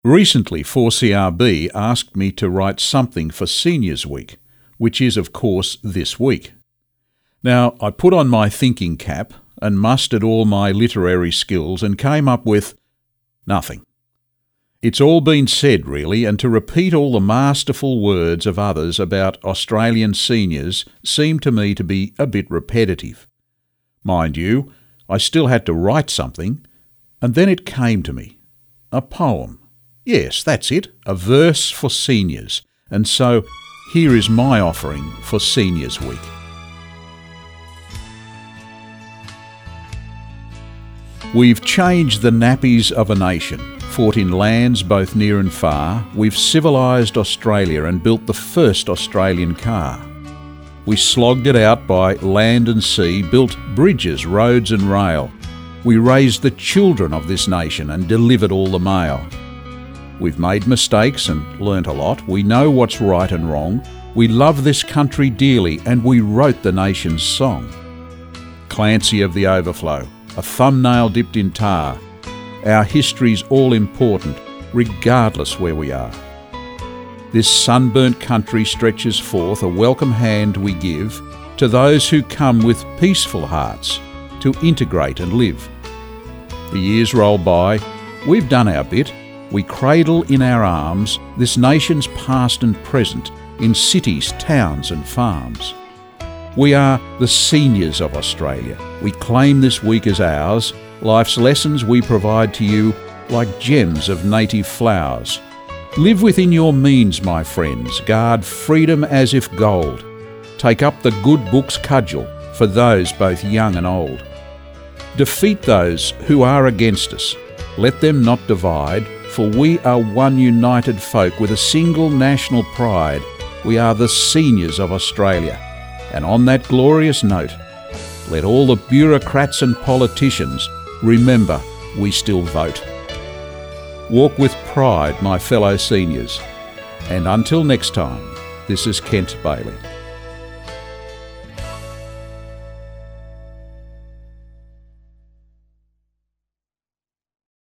Recently, 4CRB asked me to write something for Seniors Week, which is, of course, this week. Now, I put on my thinking cap and mustered all my literary skills and came up with nothing. It's all been said, really, and to repeat all the masterful words of others about Australian seniors seemed to me to be a bit repetitive. Mind you, I still had to write something, and then it came to me. A poem. Yes, that's it, a verse for seniors. And so, here is my offering for Seniors Week. We've changed the nappies of a nation, fought in lands both near and far. We've civilised Australia and built the first Australian car. We slogged it out by land and sea, built bridges, roads and rail. We raised the children of this nation and delivered all the mail. We've made mistakes and learnt a lot. We know what's right and wrong. We love this country dearly and we wrote the nation's song. Clancy of the Overflow, a thumbnail dipped in tar. Our history's all important, regardless where we are. This sunburnt country stretches forth a welcome hand we give to those who come with peaceful hearts to integrate and live. The years roll by, we've done our bit. We cradle in our arms this nation's past and present in cities, towns and farms. We are the seniors of Australia. We claim this week as ours. Life's lessons we provide to you like gems of native flowers. Live within your means, my friends. Guard freedom as if gold. Take up the good book's cudgel for those both young and old. Defeat those who are against us. Let them not divide, for we are one united folk with a single national pride. We are the seniors of Australia. And on that glorious note, let all the bureaucrats and politicians remember we still vote. Walk with pride, my fellow seniors. And until next time, this is Kent Bailey.